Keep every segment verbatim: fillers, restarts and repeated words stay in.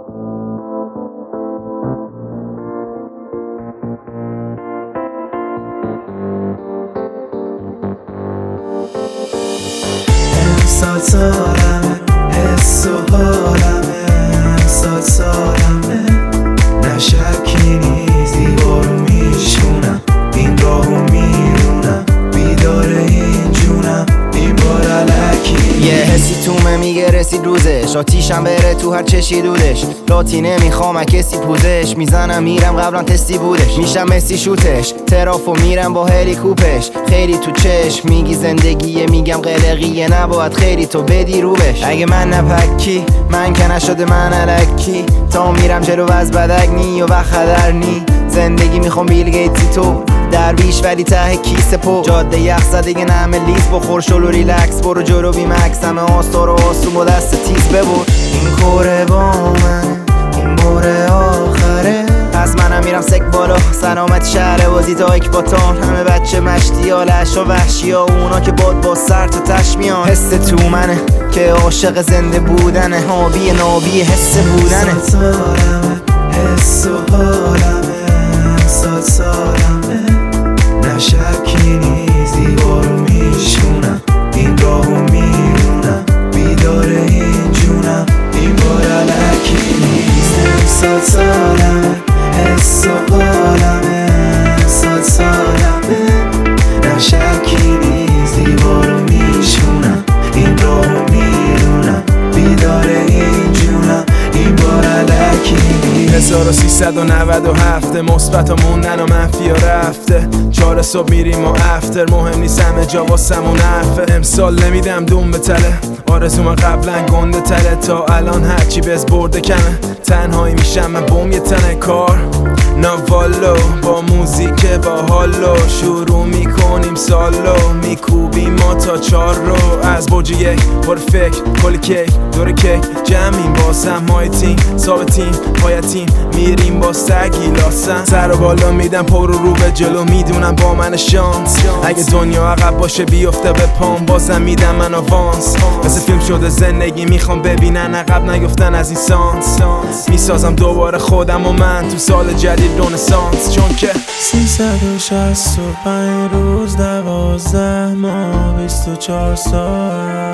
امسال سالمه، حس و حالمه، امسال سالمه، نه شکی نیست دیوارو میشونم، این راهو میرونم، بیدار این جونم، این بار علکی. یه حسی تومه میگه رسید روزش، آتیشم بره تو هر چشی دودش، لاتی نمیخوام کسی پوزش، میزنم میرم قبلا تستی بودش، میشم مسی شوتش، ترافو میرم با هلیکوپش، خیلی تو چشم میگی زندگیه، میگم قلقیه نباید خیلی تو بدی رو بش، اگه من نپکی من که نشده من الکی، تا میرم جلو از بدک نی و وقت خدر نی، زندگی میخوام بیل گیتسی تو درویش ولی ته کیسه پو، جاده یخ زده یه نمه لیز بخور شلو ریلکس، برو جلو بی مکس، همه آستار و آسون با دست تیز ببر، این کوره با من این باره آخره، پس منم میرم سک بالا، سلامت شهر بازی تا اکباتان، همه بچه مشتی ها لش و وحشی ها، اونا که باد با سر تا تشمیان، حس تو منه که عاشق زنده بودنه، هابی نابی حس بودنه. امسال سالمه، حس و حالمه، امسال سالمه، نه شکی نیست دیوارو میشونم، این راهو میرونم، بیدار این جونم، این بار علکی نیست. امسال سالمه، حس و حالمه، امسال سالمه، نه شکی نیست دیوارو میشونم، این راهو میرونم، بیدار این جونم، این بار علکی نیست. هزار و سیصد و نود و هفت مثبت و موندن و منفی ها رفته، چهار صبح میریم و افتر، مهم نیست همه جا واسمون حرفه، امسال نمیدم دوم به تله، آرزوم قبلا گنده تله، تا الان هرچی بز برده کمه، تنهایی میشم من بوم یه تنه کار ناوالو، با موزیک با حالو شروع میکنیم سالو، میکوبیم ما تا چار رو، از برج یک پر فکر کل کیک دور کیک جمعیم، باسم مای تیم ثابتیم پایتیم، میریم با سگی لاسم، سر و بالا میدم پر رو به جلو، میدونم با من شانس، اگه دنیا عقب باشه بیفته به پام، بازم میدم من آوانس، مثل فیلم شده زندگی میخوام ببینن عقب نیفتن از این سانس، میسازم دوباره خودم و من تو سال جدید رنسانس، چون که سیصد و شصت و پنج روز دوازده ماه بیست و چهار ساعت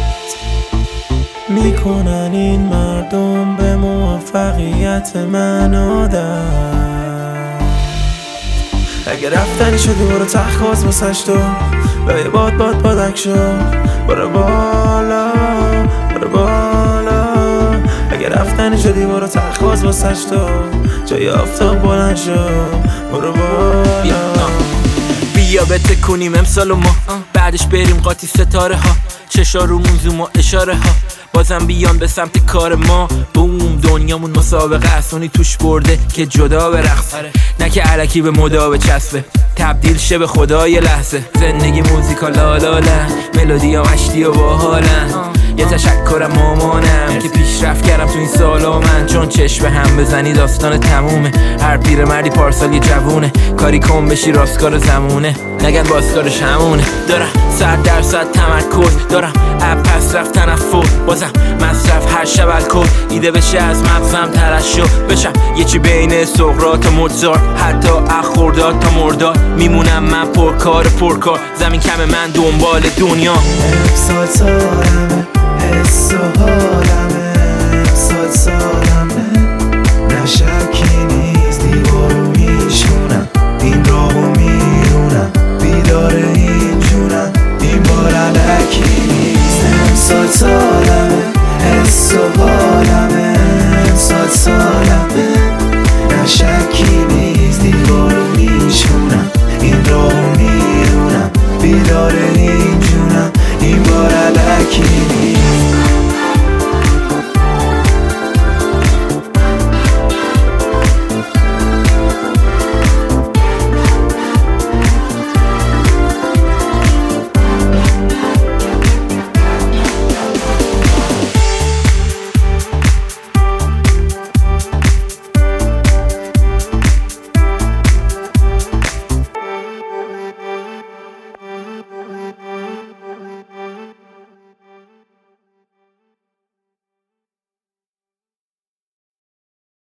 میکنن این مردم به موفقیت من عادت، اگه رفتنی شدی برو تخواز واسش تو، به باد باد بادک شو، برو بالا برو بالا، اگه رفتنی شدی برو تخواز واسش تو، جای آفتاب بلند شو، برو بالا. بیا بتکونیم امسال و ما، بعدش بریم قاطی ستاره ها، چشا رومون زوم و اشاره ها، بازم بیان به سمت کار ما، بوم دنیامون مسابقه اسونی توش برده که جدا به رقص، نه که علکی به مدا به چسبه، تبدیل شه به خدای لحظه، زندگی موزیکا لالاله، ملودی ها مشتی و باحالن، یه تشکرم مامانم که پیشرفت کردم تو این سالا من، چون چشم هم بزنی داستان تمومه، هر پیر مردی پارسال یه جوونه، کاری کن بشی راستکار زمونه، نگن بازکارش همونه، دارم صد درصد تمرکز، دارم اب پس رفت تنفر، بازم مصرف هر شب الکل، ایده بشه از مغزم ترشح بشم یه چی بین سقراط و موزارت، حتی اخورداد تا مرداد میمونم من پرکار پرکار، زمین کم من دنبال دنیا. امسال سالمه، حس و حالمه، امسال سالمه،